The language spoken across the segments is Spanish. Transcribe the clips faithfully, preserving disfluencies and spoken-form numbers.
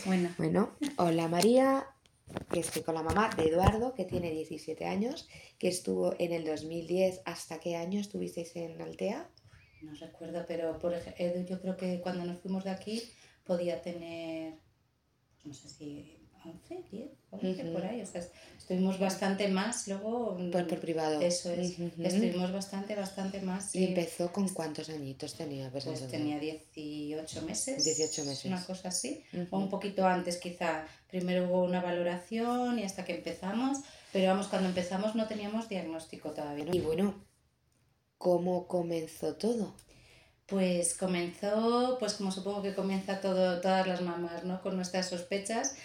Bueno. Bueno, hola María, que estoy con la mamá de Eduardo, que tiene diecisiete años, que estuvo en el dos mil diez. ¿Hasta qué año estuvisteis en Altea? No recuerdo, pero por ej- Edu, yo creo que cuando nos fuimos de aquí podía tener, pues no sé si once, diez, once, por Ujú. ahí. O sea, es- estuvimos bastante más, luego, Pues mm, por privado. eso es, Ujú. estuvimos bastante, bastante más, ¿Y sí. empezó con cuántos añitos tenía? Pues Pues entonces, tenía dieciocho meses, dieciocho una meses. cosa así, o un Ujú. poquito antes quizá. Primero hubo una valoración y hasta que empezamos, pero vamos, cuando empezamos no teníamos diagnóstico todavía, ¿no? Y bueno, ¿cómo comenzó todo? Pues comenzó, pues como supongo que comienza todo, todas las mamás, ¿no? Con nuestras sospechas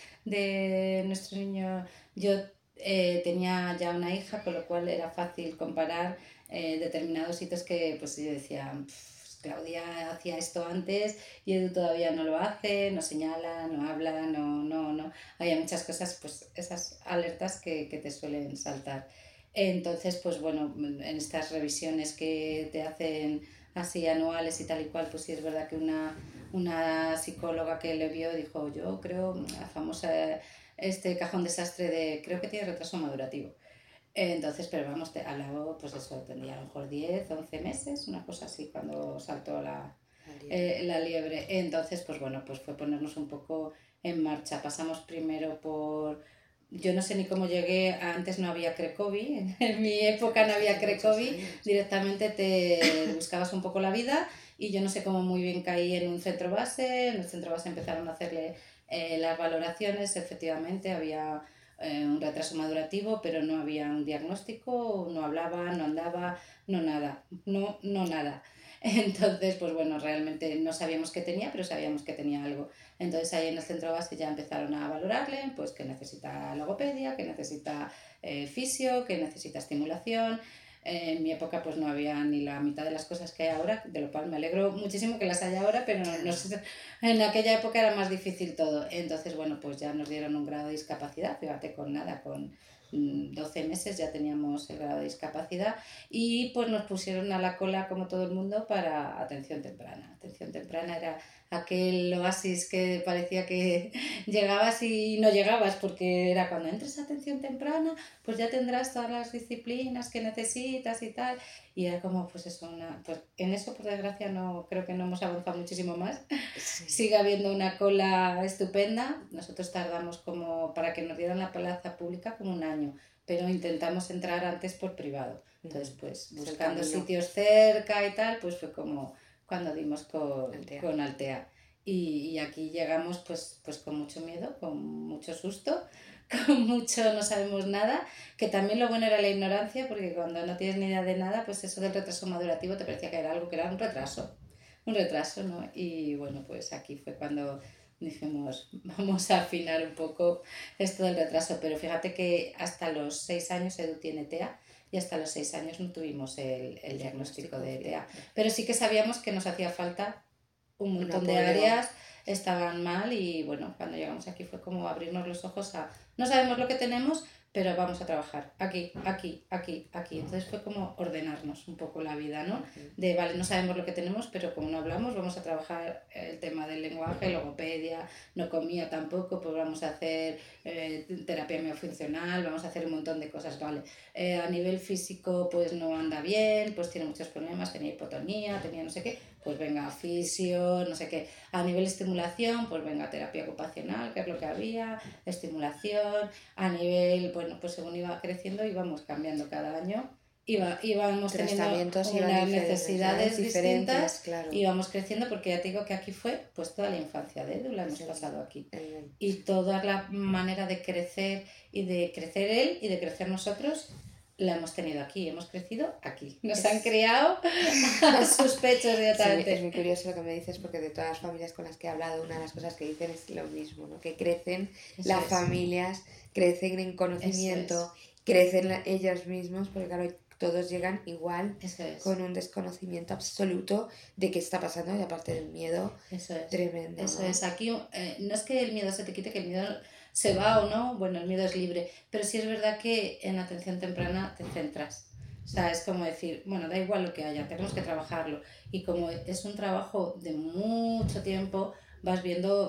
de nuestro niño. Yo eh, tenía ya una hija, con lo cual era fácil comparar eh, determinados hitos que pues yo decía, "Pff, Claudia hacía esto antes y Edu todavía no lo hace, no señala, no habla, no, no, no". Había muchas cosas, pues esas alertas que, que te suelen saltar. Entonces, pues bueno, en estas revisiones que te hacen así anuales y tal y cual, pues sí es verdad que una, una psicóloga que le vio dijo, yo creo, la famosa, este cajón desastre de, creo que tiene retraso madurativo. Entonces, pero vamos, te hablaba, pues eso, tendría a lo mejor diez once meses, una cosa así, cuando saltó la, La liebre. eh, la liebre. Entonces, pues bueno, pues fue ponernos un poco en marcha. Pasamos primero por... Yo no sé ni cómo llegué, antes no había Crecovi, en mi época no había Hace muchos Crecovi, años. directamente te buscabas un poco la vida y yo no sé cómo muy bien caí en un centro base, en el centro base empezaron a hacerle eh, las valoraciones, efectivamente había eh, un retraso madurativo, pero no había un diagnóstico, no hablaba, no andaba, no nada, no, no nada. Entonces, pues bueno, realmente no sabíamos qué tenía, pero sabíamos que tenía algo. Entonces ahí en el centro base ya empezaron a valorarle, pues que necesita logopedia, que necesita eh, fisio, que necesita estimulación. Eh, en mi época pues no había ni la mitad de las cosas que hay ahora, de lo cual me alegro muchísimo que las haya ahora, pero no, no sé, en aquella época era más difícil todo. Entonces, bueno, pues ya nos dieron un grado de discapacidad, fíjate, con nada, con doce meses ya teníamos el grado de discapacidad y pues nos pusieron a la cola como todo el mundo para atención temprana. Atención temprana era aquel oasis que parecía que llegabas y no llegabas, porque era cuando entres a atención temprana, pues ya tendrás todas las disciplinas que necesitas y tal. Y era como, pues eso, una, pues en eso por desgracia no, creo que no hemos avanzado muchísimo más. Sí. Sigue habiendo una cola estupenda. Nosotros tardamos como, para que nos dieran la plaza pública, como un año, pero intentamos entrar antes por privado. Entonces, pues Es el buscando camino. sitios cerca y tal, pues fue como cuando dimos con Altea. con Altea. Y, y aquí llegamos pues, pues con mucho miedo, con mucho susto, con mucho no sabemos nada, que también lo bueno era la ignorancia, porque cuando no tienes ni idea de nada, pues eso del retraso madurativo te parecía que era algo que era un retraso, un retraso, ¿no? Y bueno, pues aquí fue cuando dijimos, vamos a afinar un poco esto del retraso, pero fíjate que hasta los seis años Edu tiene T E A y hasta los seis años no tuvimos el, el diagnóstico de T E A, pero sí que sabíamos que nos hacía falta un Un montón de apoyo. áreas, estaban mal y bueno, cuando llegamos aquí fue como abrirnos los ojos a, no sabemos lo que tenemos, pero vamos a trabajar aquí, aquí, aquí, aquí. Entonces fue como ordenarnos un poco la vida, ¿no? De, vale, no sabemos lo que tenemos, pero como no hablamos, vamos a trabajar el tema del lenguaje, logopedia, no comía tampoco, pues vamos a hacer eh, terapia miofuncional, vamos a hacer un montón de cosas, ¿vale? Eh, a nivel físico, pues no anda bien, pues tiene muchos problemas, tenía hipotonía, tenía no sé qué, pues venga, fisio, no sé qué. A nivel estimulación, pues venga, terapia ocupacional, que es lo que había, estimulación. A nivel, bueno, pues según iba creciendo íbamos cambiando cada año. Iba, íbamos teniendo Tratamientos iban unas diferentes, necesidades diferentes, distintas, claro. íbamos creciendo, porque ya te digo que aquí fue pues toda la infancia de Edu, la hemos Es el- pasado aquí. el- Y toda la manera de crecer y de crecer él y de crecer nosotros la hemos tenido aquí, hemos crecido aquí. Nos Es- han criado a sus pechos Sí, directamente. es muy curioso lo que me dices, porque de todas las familias con las que he hablado, una de las cosas que dicen es lo mismo, ¿no? Que crecen Eso las es. familias, crecen en conocimiento, crecen la- ellos mismos, porque claro, todos llegan igual, Eso es. con un desconocimiento absoluto de qué está pasando, y aparte del miedo Eso es. tremendo, Eso ¿no? es. Aquí eh, no es que el miedo se te quite, que el miedo se va o no, bueno, el miedo es libre, pero sí es verdad que en la atención temprana te centras. O sea, es como decir, bueno, da igual lo que haya, tenemos que trabajarlo. Y como es un trabajo de mucho tiempo, vas viendo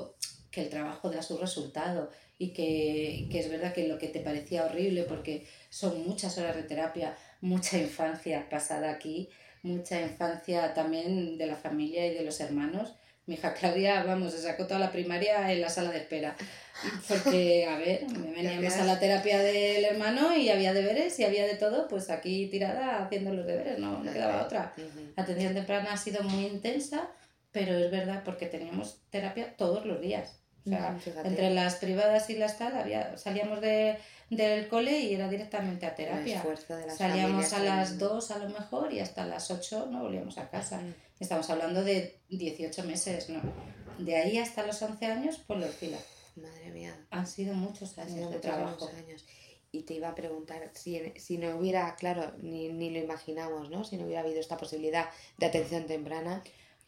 que el trabajo da su resultado y que, y que es verdad que lo que te parecía horrible, porque son muchas horas de terapia, mucha infancia pasada aquí, mucha infancia también de la familia y de los hermanos. Mi hija Claudia, vamos, se sacó toda la primaria en la sala de espera. Porque, a ver, veníamos a la terapia del hermano y había deberes y había de todo, pues aquí tirada haciendo los deberes, no, no quedaba otra. La atención temprana ha sido muy intensa, pero es verdad porque teníamos terapia todos los días. O sea, uh-huh, entre las privadas y las tal, había, salíamos de, del cole y era directamente a terapia. Salíamos a las dos a lo mejor y hasta las ocho no volvíamos a casa. Uh-huh. Estamos hablando de dieciocho meses, ¿no? De ahí hasta los once años, por los fila. Madre mía. Han sido muchos años sido de muchos trabajo. Años. Y te iba a preguntar, si, si no hubiera, claro, ni, ni lo imaginamos, ¿no? Si no hubiera habido esta posibilidad de atención temprana.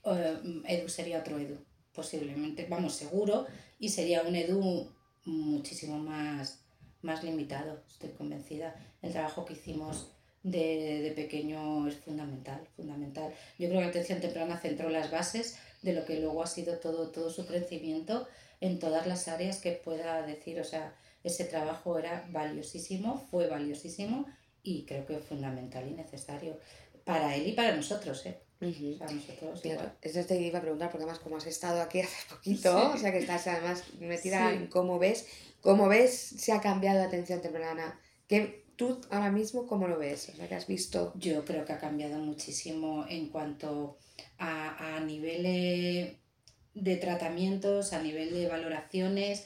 Uh, Edu sería otro Edu, posiblemente, vamos, seguro, y sería un Edu muchísimo más, más limitado, estoy convencida. El trabajo que hicimos de, de pequeño es fundamental, fundamental. Yo creo que la atención temprana centró las bases de lo que luego ha sido todo, todo su crecimiento en todas las áreas que pueda decir, o sea, ese trabajo era valiosísimo, fue valiosísimo y creo que fundamental y necesario para él y para nosotros, ¿eh? Uh-huh. O sea, nosotros claro, eso te iba a preguntar porque además como has estado aquí hace poquito, sí. O sea que estás además metida sí. en cómo ves, cómo ves se ha cambiado la atención temprana. ¿Qué, tú ahora mismo cómo lo ves? O sea, ¿qué has visto? Yo creo que ha cambiado muchísimo en cuanto a, a nivel de tratamientos, a nivel de valoraciones,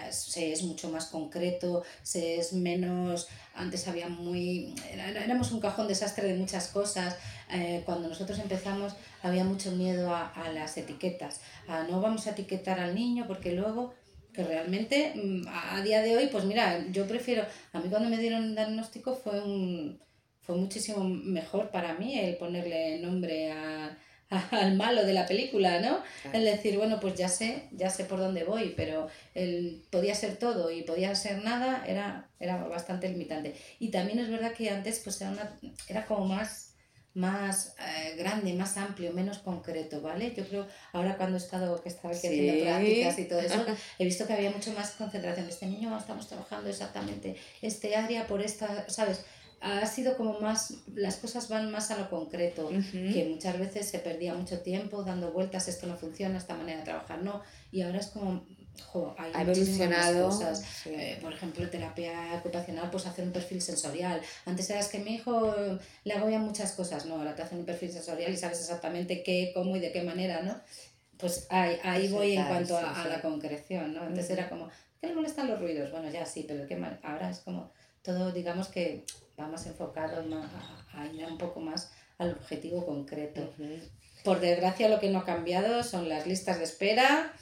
se es mucho más concreto, se es menos, antes había muy, éramos un cajón desastre de muchas cosas, eh, cuando nosotros empezamos había mucho miedo a, a las etiquetas, a no vamos a etiquetar al niño porque luego, que realmente a día de hoy, pues mira, yo prefiero, a mí cuando me dieron un diagnóstico fue un, fue muchísimo mejor para mí el ponerle nombre a al malo de la película, ¿no? Claro. El decir, bueno, pues ya sé, ya sé por dónde voy, pero el podía ser todo y podía ser nada, era, era bastante limitante. Y también es verdad que antes pues era, una, era como más, más eh, grande, más amplio, menos concreto, ¿vale? Yo creo, ahora cuando he estado, que estaba aquí sí. haciendo prácticas y todo eso, he visto que había mucho más concentración. Este niño estamos trabajando exactamente este área por esta, ¿sabes? Ha sido como más, las cosas van más a lo concreto, uh-huh. que muchas veces se perdía mucho tiempo dando vueltas, esto no funciona, esta manera de trabajar no, y ahora es como, jo, hay ha evolucionado cosas, sí. eh, por ejemplo, terapia ocupacional, pues hacer un perfil sensorial, antes era es que mi hijo le agobian muchas cosas, no, ahora te hacen un perfil sensorial y sabes exactamente qué, cómo y de qué manera, ¿no? Pues ahí, ahí voy sí, en claro, cuanto sí, a, a sí. la concreción, ¿no? Antes uh-huh. era como, ¿qué le molestan los ruidos? Bueno, ya sí, pero ¿qué mal? Ahora es como todo, digamos que va más enfocado más a, a ir un poco más al objetivo concreto. Uh-huh. Por desgracia lo que no ha cambiado son las listas de espera,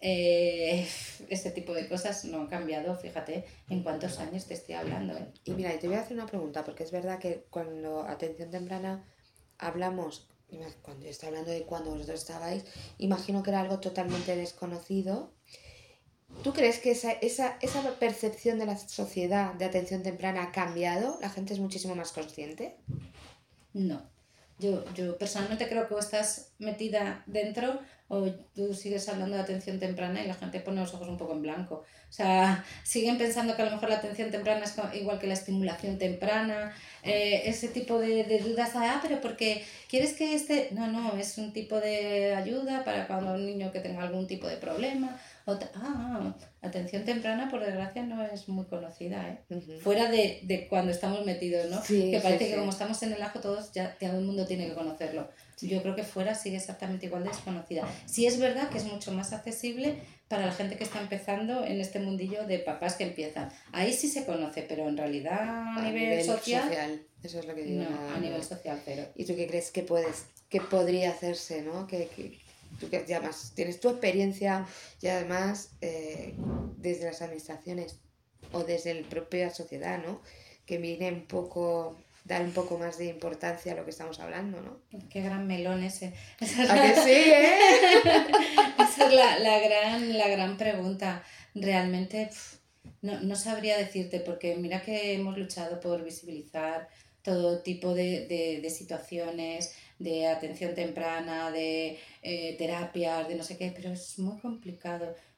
eh, este tipo de cosas no han cambiado, fíjate en cuántos años te estoy hablando. ¿eh? Y mira, te voy a hacer una pregunta, porque es verdad que cuando atención temprana hablamos, cuando yo estoy hablando de cuando vosotros estabais, imagino que era algo totalmente desconocido. ¿Tú crees que esa, esa, esa percepción de la sociedad de atención temprana ha cambiado? ¿La gente es muchísimo más consciente? No. Yo, yo personalmente creo que o estás metida dentro o tú sigues hablando de atención temprana y la gente pone los ojos un poco en blanco. O sea, siguen pensando que a lo mejor la atención temprana es igual que la estimulación temprana, eh, ese tipo de, de dudas, ah, pero porque quieres que este... No, no, es un tipo de ayuda para cuando un niño que tenga algún tipo de problema. O te... ah, atención temprana, por desgracia, no es muy conocida, ¿eh? Uh-huh. Fuera de, de cuando estamos metidos, ¿no? Sí, que parece sí, que sí. como estamos en el ajo todos, ya todo el mundo tiene que conocerlo. Sí. Yo creo que fuera sigue exactamente igual de desconocida. Sí es verdad que es mucho más accesible para la gente que está empezando en este mundillo de papás que empiezan. Ahí sí se conoce, pero en realidad a, a nivel, nivel social, social... Eso es lo que digo. No, nada, a nivel no. social, pero... ¿Y tú qué crees que puedes, que podría hacerse, no? Que... que... Tú que además tienes tu experiencia y además eh, desde las administraciones o desde la propia sociedad, ¿no? Que viene un poco, dar un poco más de importancia a lo que estamos hablando, ¿no? Qué gran melón ese. Esa es la... ¿A que sí, eh? Esa es la, la, gran, la gran pregunta. Realmente pff, no, no sabría decirte porque mira que hemos luchado por visibilizar todo tipo de, de, de situaciones, de atención temprana, de eh, terapias, de no sé qué, pero es muy complicado.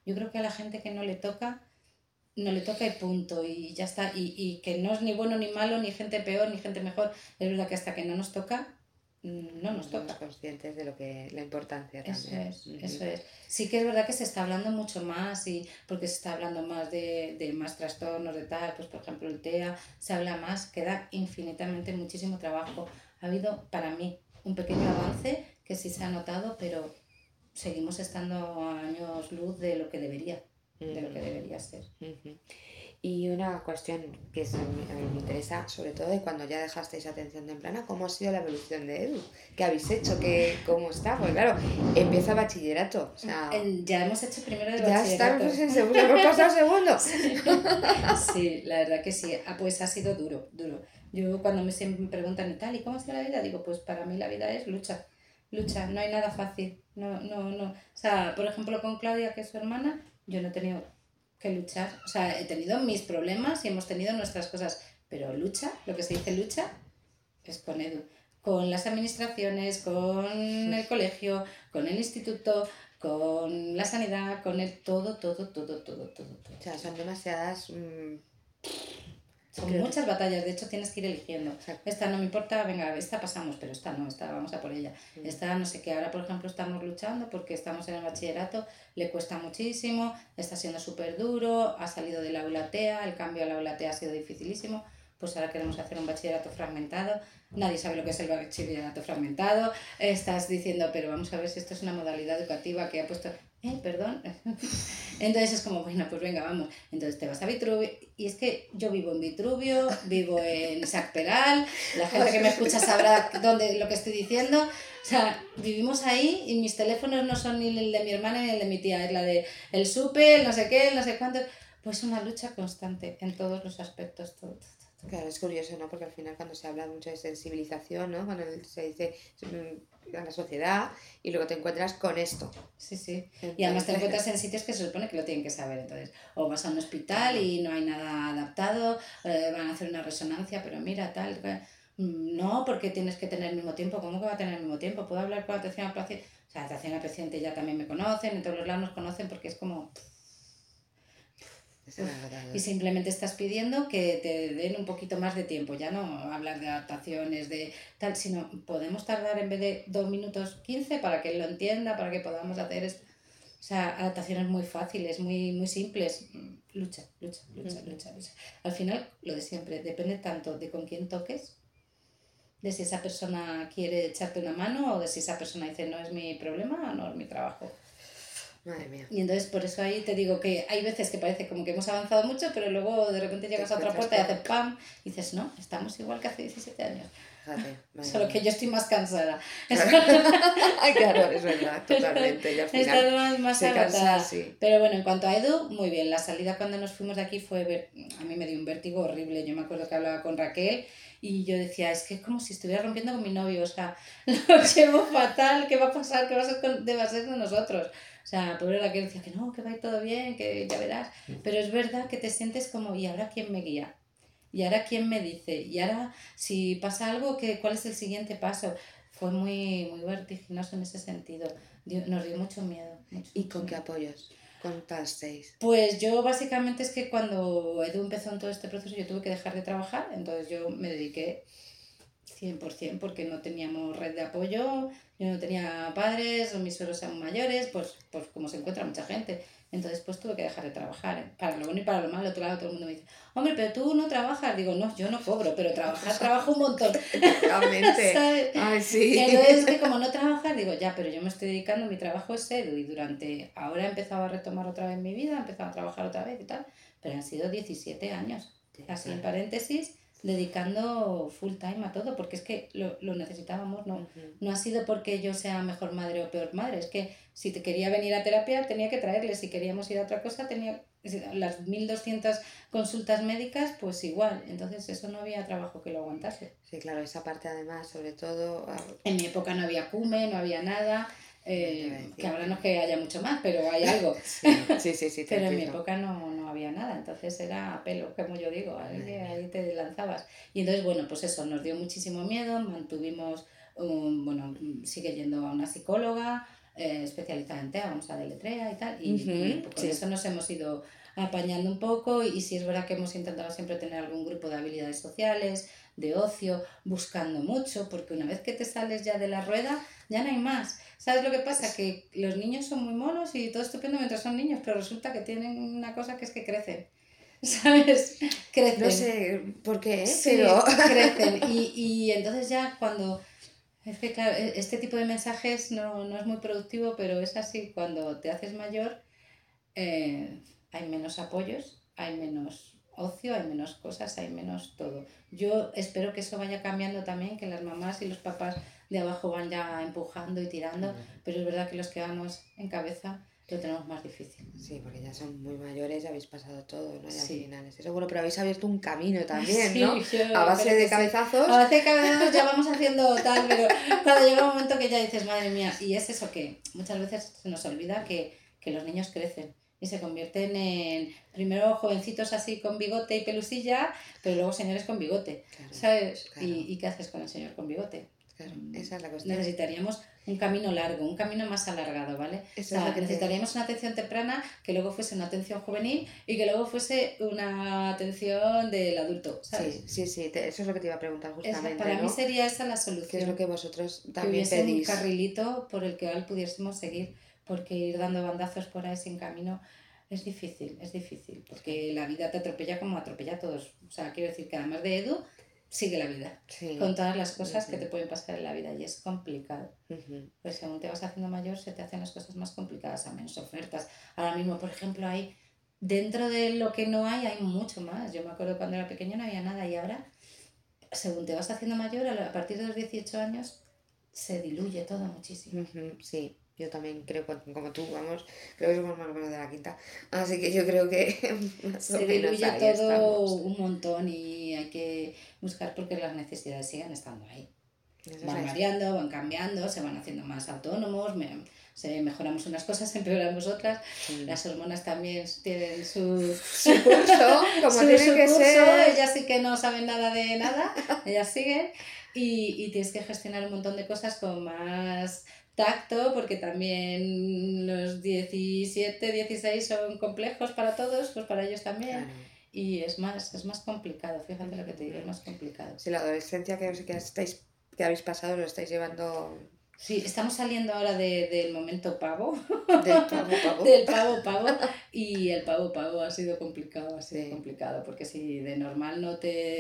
Yo creo que a la gente que no le toca, no le toca y punto, y ya está. Y, y que no es ni bueno ni malo, ni gente peor, ni gente mejor. Es verdad que hasta que no nos toca, no nos Somos toca. conscientes de lo que la importancia Eso también. es, Uh-huh. eso es. Sí que es verdad que se está hablando mucho más, y porque se está hablando más de, de más trastornos, de tal, pues por ejemplo el T E A, se habla más, queda infinitamente muchísimo trabajo. Ha habido para mí un pequeño avance que sí se ha notado, pero seguimos estando a años luz de lo que debería, uh-huh. de lo que debería ser. Uh-huh. Y una cuestión que es, a, mí, a mí me interesa, sobre todo de cuando ya dejasteis atención temprana, ¿cómo ha sido la evolución de Edu? ¿Qué habéis hecho? ¿Qué, ¿Cómo está? Pues claro, empieza bachillerato. O sea, ya hemos hecho primero de ya bachillerato. Ya estamos en segundo, hemos pasado segundo. Sí. Sí, la verdad que sí. Ah, pues ha sido duro, duro. Yo cuando me siempre preguntan y tal, ¿y cómo ha sido la vida? Digo, pues para mí la vida es lucha. Lucha, no hay nada fácil. No, no, no. O sea, por ejemplo, con Claudia, que es su hermana, yo no he tenido que luchar. O sea, he tenido mis problemas y hemos tenido nuestras cosas, pero lucha, lo que se dice lucha, es con Edu. Con las administraciones, con el colegio, con el instituto, con la sanidad, con el todo, todo, todo, todo, todo. todo. O sea, son demasiadas... Mmm... Son Creo muchas que... batallas, de hecho tienes que ir eligiendo. Exacto. Esta no me importa, venga, esta pasamos, pero esta no, esta vamos a por ella. Mm. Esta no sé qué, ahora por ejemplo estamos luchando porque estamos en el bachillerato, le cuesta muchísimo, está siendo súper duro, ha salido de la aula T E A, el cambio a la aula T E A ha sido dificilísimo, pues ahora queremos hacer un bachillerato fragmentado, nadie sabe lo que es el bachillerato fragmentado, estás diciendo, pero vamos a ver si esto es una modalidad educativa que ha puesto... Eh, perdón. Entonces es como, bueno, pues venga, vamos. Entonces te vas a Vitruvio. Y es que yo vivo en Vitruvio, vivo en Sac Peral, la gente que me escucha sabrá dónde, lo que estoy diciendo. O sea, vivimos ahí y mis teléfonos no son ni el de mi hermana ni el de mi tía, es la de el súper, no sé qué, no sé cuánto. Pues una lucha constante en todos los aspectos. Todo, todo. Claro, es curioso, ¿no? Porque al final cuando se habla mucho de sensibilización, ¿no? Cuando se dice a la sociedad y luego te encuentras con esto. Sí, sí. Entonces, y además te encuentras en sitios que se supone que lo tienen que saber. Entonces, o vas a un hospital y no hay nada adaptado, eh, van a hacer una resonancia, pero mira, tal... No, porque tienes que tener el mismo tiempo. ¿Cómo que va a tener el mismo tiempo? ¿Puedo hablar con atención al paciente? O sea, atención al paciente ya también me conocen, en todos los lados nos conocen porque es como... Uf, y simplemente estás pidiendo que te den un poquito más de tiempo, ya no hablar de adaptaciones, de tal, sino podemos tardar en vez de dos minutos quince para que él lo entienda, para que podamos hacer esto. O sea, adaptaciones muy fáciles, muy, muy simples. Lucha, lucha, lucha, uh-huh. lucha, lucha. Al final, lo de siempre, depende tanto de con quién toques, de si esa persona quiere echarte una mano o de si esa persona dice no es mi problema o no es mi trabajo. Madre mía. Y entonces por eso ahí te digo que hay veces que parece como que hemos avanzado mucho, pero luego de repente llegas a otra puerta y haces pam y dices, no, estamos igual que hace diecisiete años. Fíjate, solo que yo estoy más cansada. Ay, claro, es verdad, totalmente. Y al final Estás más agotada. Sí. Pero bueno, en cuanto a Edu, muy bien. La salida cuando nos fuimos de aquí fue, ver... a mí me dio un vértigo horrible. Yo me acuerdo que hablaba con Raquel y yo decía, es que es como si estuviera rompiendo con mi novio, o sea, lo llevo fatal, ¿qué va a pasar? ¿Qué va a ser, con... va a ser de nosotros? O sea, pobre Raquel decía que no, que va a ir todo bien, que ya verás. Pero es verdad que te sientes como, ¿y ahora quién me guía? ¿Y ahora quién me dice? ¿Y ahora si pasa algo, ¿qué, cuál es el siguiente paso? Fue muy, muy vertiginoso en ese sentido. Dio, nos dio mucho miedo. Mucho, ¿Y mucho con miedo. qué apoyos contasteis? Pues yo básicamente es que cuando Edu empezó en todo este proceso yo tuve que dejar de trabajar, entonces yo me dediqué cien por ciento porque no teníamos red de apoyo, yo no tenía padres, o mis suegros eran mayores, pues, pues como se encuentra mucha gente. Entonces pues tuve que dejar de trabajar, para lo bueno y para lo malo. Otro lado todo el mundo me dice, hombre, pero tú no trabajas. Digo, no, yo no cobro, pero trabajar trabajo un montón. Realmente. Ay, sí. Entonces es que como no trabajas, digo, ya, pero yo me estoy dedicando, mi trabajo es Edu y durante, ahora he empezado a retomar otra vez mi vida, he empezado a trabajar otra vez y tal, pero han sido diecisiete años, así en paréntesis, dedicando full time a todo, porque es que lo, lo necesitábamos, no, uh-huh. no ha sido porque yo sea mejor madre o peor madre, es que si te quería venir a terapia tenía que traerle, si queríamos ir a otra cosa tenía las mil doscientas consultas médicas, pues igual, entonces eso no había trabajo que lo aguantase. Sí, claro, esa parte además, sobre todo... En mi época no había CUME, no había nada, eh, que ahora no es que haya mucho más, pero hay algo. Sí, sí, sí, sí. Pero en mi época no, no había nada, entonces era a pelo, como yo digo, ahí, ahí te lanzabas. Y entonces, bueno, pues eso, nos dio muchísimo miedo, mantuvimos, um, bueno, sigue yendo a una psicóloga, eh, especializada en T E A, vamos a deletrea y tal, y, Uh-huh, y con sí. eso nos hemos ido apañando un poco, y sí es verdad que hemos intentado siempre tener algún grupo de habilidades sociales, de ocio, buscando mucho, porque una vez que te sales ya de la rueda, ya no hay más. ¿Sabes lo que pasa? Que los niños son muy monos y todo estupendo mientras son niños, pero resulta que tienen una cosa que es que crecen. ¿Sabes? Crecen. No sé por qué, Sí, pero... crecen. Y, y entonces ya cuando... Es que claro, este tipo de mensajes no, no es muy productivo, pero es así, cuando te haces mayor eh, hay menos apoyos, hay menos ocio, hay menos cosas, hay menos todo. Yo espero que eso vaya cambiando también, que las mamás y los papás de abajo van ya empujando y tirando, pero es verdad que los que vamos en cabeza lo tenemos más difícil. Sí, porque ya son muy mayores, ya habéis pasado todo, ¿no? Y al Sí. final es eso. Bueno, pero habéis abierto un camino también, Sí, ¿no? yo A base creo de que sí. cabezazos. A base de cabezazos ya vamos haciendo tal, pero cuando llega un momento que ya dices, madre mía, y es eso que muchas veces se nos olvida que, que los niños crecen y se convierten en primero jovencitos así con bigote y pelusilla, pero luego señores con bigote, Claro, ¿sabes? claro. ¿Y, ¿Y qué haces con el señor con bigote? Claro, esa es la cuestión. Necesitaríamos un camino largo, un camino más alargado, ¿vale? Eso o sea, es lo que necesitaríamos te... una atención temprana que luego fuese una atención juvenil y que luego fuese una atención del adulto, ¿sabes? Sí, sí, sí, te... eso es lo que te iba a preguntar justamente, esa, para ¿no? mí sería esa la solución. ¿Qué es lo que vosotros que también hubiese pedís? un carrilito por el que pudiésemos seguir, porque ir dando bandazos por ahí sin camino es difícil, es difícil, porque la vida te atropella como atropella a todos. O sea, quiero decir que además de Edu, sigue la vida, Sí. con todas las cosas Uh-huh. que te pueden pasar en la vida, y es complicado. Uh-huh. Pues según te vas haciendo mayor, se te hacen las cosas más complicadas, a menos ofertas. Ahora mismo, por ejemplo, hay dentro de lo que no hay, hay mucho más. Yo me acuerdo cuando era pequeña no había nada, y ahora, según te vas haciendo mayor, a partir de los dieciocho años, se diluye todo muchísimo. Uh-huh. Sí, yo también creo, como tú, vamos, creo que somos más o menos de la quinta, así que yo creo que más se o menos diluye ahí todo estamos. un montón, y hay que buscar porque las necesidades siguen estando ahí. Eso Van es variando, van cambiando, se van haciendo más autónomos, me, se mejoramos unas cosas, empeoramos otras. Sí. Las hormonas también tienen su, su curso, como su, tiene su que curso, ser. Ellas sí que no saben nada de nada, ellas siguen, y, y tienes que gestionar un montón de cosas con más tacto, porque también los diecisiete, dieciséis son complejos para todos, pues para ellos también. Claro. Y es más, es más complicado, fíjate lo que te digo, es más complicado. Sí, la adolescencia que, que, estáis, que habéis pasado lo estáis llevando... Sí, estamos saliendo ahora de, del momento pavo. Del pavo pavo. Del pavo pavo. Y el pavo pavo ha sido complicado, ha sido sí. complicado, porque si de normal no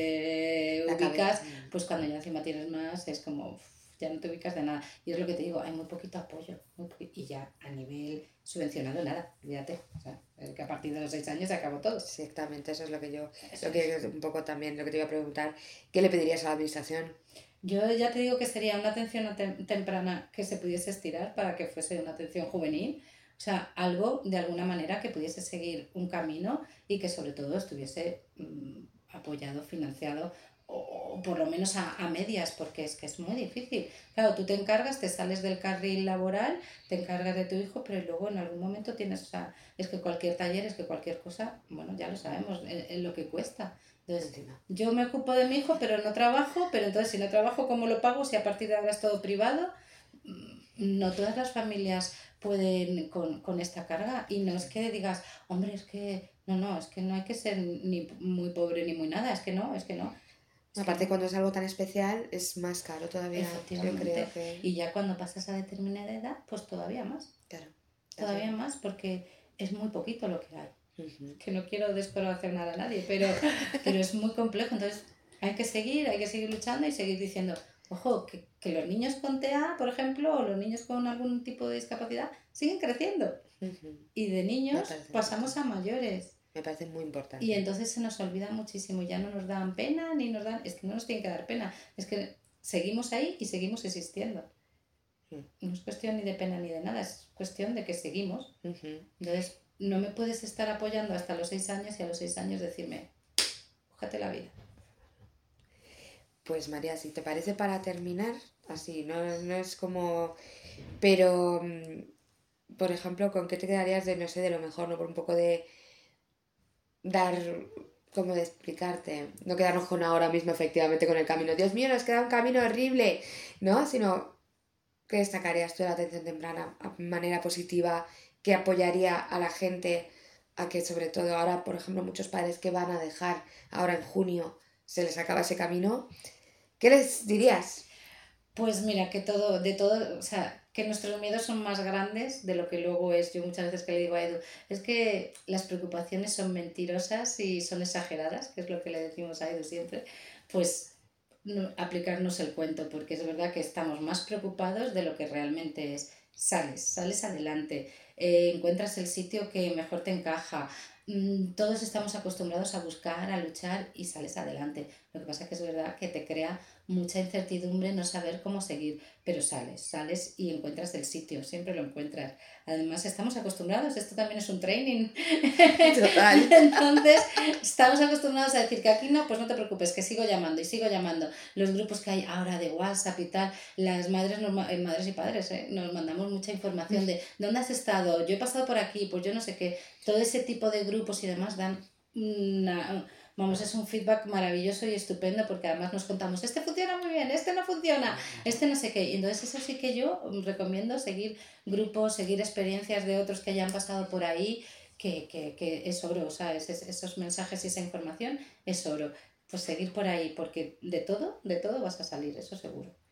te la ubicas, cabeza. Pues cuando ya encima tienes más es como... ya no te ubicas de nada. Y es lo que te digo, hay muy poquito apoyo. Muy poquito, y ya a nivel subvencionado nada, fíjate. O sea, que a partir de los seis años se acabó todo. Exactamente, eso es lo que yo, eso lo que es un poco también lo que te iba a preguntar. ¿Qué le pedirías a la administración? Yo ya te digo que sería una atención temprana que se pudiese estirar para que fuese una atención juvenil. O sea, algo de alguna manera que pudiese seguir un camino y que sobre todo estuviese mmm, apoyado, financiado, o por lo menos a, a medias, porque es que es muy difícil. Claro, tú te encargas, te sales del carril laboral, te encargas de tu hijo, pero luego en algún momento tienes, o sea, es que cualquier taller, es que cualquier cosa, bueno, ya lo sabemos, en, en lo que cuesta. Entonces, yo me ocupo de mi hijo, pero no trabajo, pero entonces si no trabajo, ¿cómo lo pago? Si a partir de ahora es todo privado, no todas las familias pueden con, con esta carga, y no es que digas, hombre, es que, no, no, es que no hay que ser ni muy pobre ni muy nada, es que no, es que no. Aparte, sí. Cuando es algo tan especial, es más caro todavía. Efectivamente. Yo creo que... Y ya cuando pasas a determinada edad, pues todavía más. Claro. Todavía claro. más, porque es muy poquito lo que hay. Uh-huh. Que no quiero descorazonar a nadie, pero, pero es muy complejo. Entonces, hay que seguir, hay que seguir luchando y seguir diciendo, ojo, que, que los niños con T E A, por ejemplo, o los niños con algún tipo de discapacidad, siguen creciendo. Uh-huh. Y de niños pasamos a mayores. Me parece muy importante. Y entonces se nos olvida muchísimo, ya no nos dan pena, ni nos dan, es que no nos tienen que dar pena, es que seguimos ahí y seguimos existiendo. Uh-huh. No es cuestión ni de pena ni de nada, es cuestión de que seguimos. Uh-huh. Entonces, no me puedes estar apoyando hasta los seis años y a los seis años decirme, cójate la vida. Pues María, si te parece, para terminar, así, no, no es como... Pero, por ejemplo, ¿con qué te quedarías de, no sé, de lo mejor, no? Por un poco de... dar, como de explicarte, no quedarnos con ahora mismo efectivamente con el camino, Dios mío, nos queda un camino horrible, ¿no? Sino ¿Qué destacarías tú de la atención temprana de manera positiva que apoyaría a la gente a que, sobre todo ahora, por ejemplo, muchos padres que van a dejar ahora en junio, se les acaba ese camino? ¿Qué les dirías? Pues mira, que todo, de todo, o sea, que nuestros miedos son más grandes de lo que luego es. Yo muchas veces que le digo a Edu, es que las preocupaciones son mentirosas y son exageradas, que es lo que le decimos a Edu siempre, pues no, aplicarnos el cuento, porque es verdad que estamos más preocupados de lo que realmente es. Sales, sales adelante, eh, encuentras el sitio que mejor te encaja. Mm, Todos estamos acostumbrados a buscar, a luchar y sales adelante. Lo que pasa es que es verdad que te crea mucha incertidumbre no saber cómo seguir, pero sales, sales y encuentras el sitio, siempre lo encuentras. Además, estamos acostumbrados, esto también es un training. Total. Entonces, estamos acostumbrados a decir que aquí no, pues no te preocupes, que sigo llamando y sigo llamando. Los grupos que hay ahora de WhatsApp y tal, las madres, norma- eh, madres y padres, ¿eh? Nos mandamos mucha información de dónde has estado, yo he pasado por aquí, pues yo no sé qué. Todo ese tipo de grupos y demás dan una, vamos, es un feedback maravilloso y estupendo porque además nos contamos, este funciona muy bien, este no funciona, este no sé qué. Y entonces eso sí que yo recomiendo seguir grupos, seguir experiencias de otros que hayan pasado por ahí, que, que, que es oro, o sea, es, es, esos mensajes y esa información es oro. Pues seguir por ahí, porque de todo, de todo vas a salir, eso seguro.